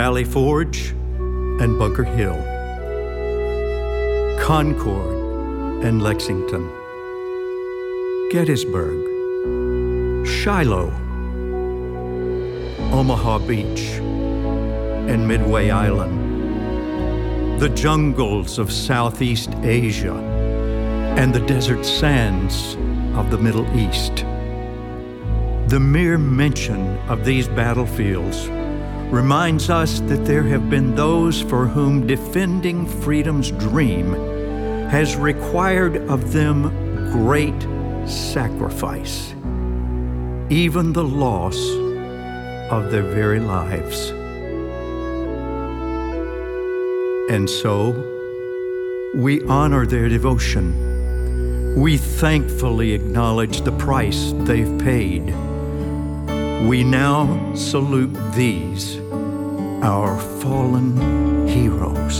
Valley Forge and Bunker Hill, Concord and Lexington, Gettysburg, Shiloh, Omaha Beach, and Midway Island, the jungles of Southeast Asia, and the desert sands of the Middle East. The mere mention of these battlefields reminds us that there have been those for whom defending freedom's dream has required of them great sacrifice, even the loss of their very lives. And so, we honor their devotion. We thankfully acknowledge the price they've paid. We now salute these, our fallen heroes.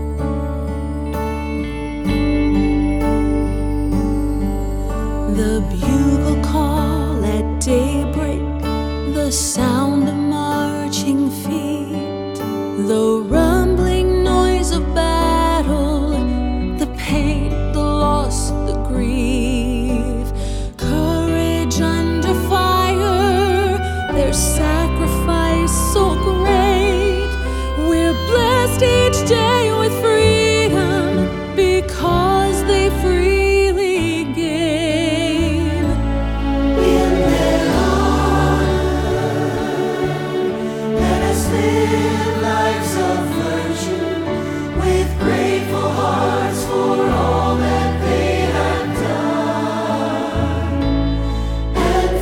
The bugle call at daybreak, the sound of marching feet, the rumbling noise of battle, the pain, the loss, the grief, courage under fire, their sacrifice so great. We're blessed each day with freedom because they freely gave. In their honor, let us live lives of virtue with grateful hearts for all that they have done. And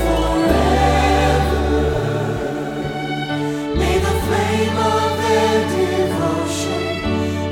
forever may the flame of their devotion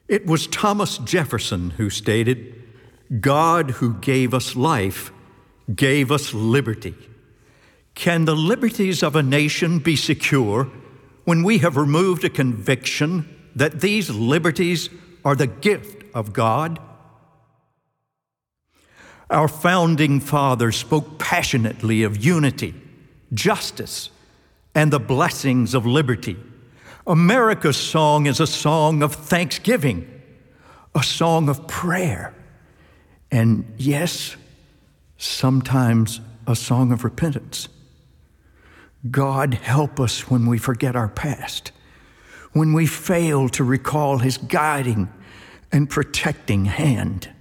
It was Thomas Jefferson who stated, "God who gave us life gave us liberty." Can the liberties of a nation be secure when we have removed a conviction that these liberties are the gift of God? Our founding fathers spoke passionately of unity, justice, and the blessings of liberty. America's song is a song of thanksgiving, a song of prayer, and yes, sometimes a song of repentance. God, help us when we forget our past, when we fail to recall His guiding and protecting hand.